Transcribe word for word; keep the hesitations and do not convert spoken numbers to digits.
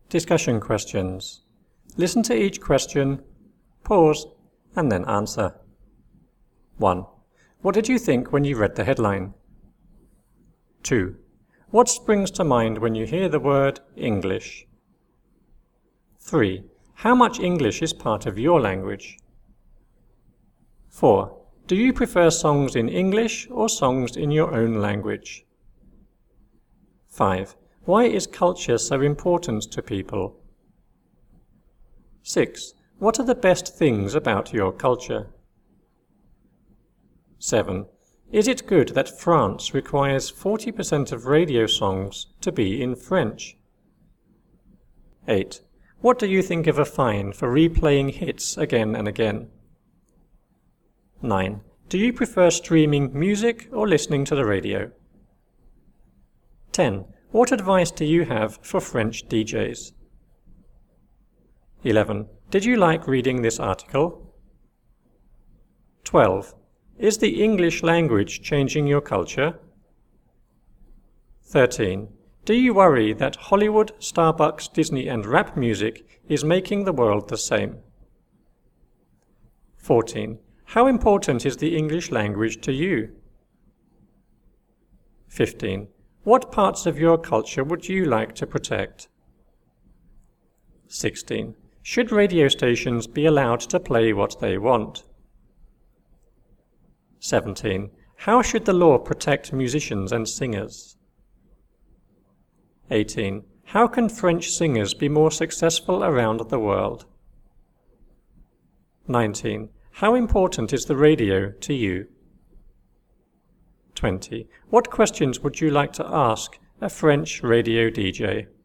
Discussion questions. Listen to each question, pause, and then answer. one. What did you think when you read the headline? two. What springs to mind when you hear the word English? three. How much English is part of your language? four. Do you prefer songs in English or songs in your own language? five. Why is culture so important to people? six. What are the best things about your culture? seven. Is it good that France requires forty percent of radio songs to be in French? eight. What do you think of a fine for replaying hits again and again? nine. Do you prefer streaming music or listening to the radio? ten. What advice do you have for French D Js? eleven. Did you like reading this article? twelve. Is the English language changing your culture? thirteen. Do you worry that Hollywood, Starbucks, Disney and rap music is making the world the same? fourteen. How important is the English language to you? fifteen. What parts of your culture would you like to protect? sixteen. Should radio stations be allowed to play what they want? seventeen. How should the law protect musicians and singers? eighteen. How can French singers be more successful around the world? nineteen. How important is the radio to you? twenty. What questions would you like to ask a French radio D J?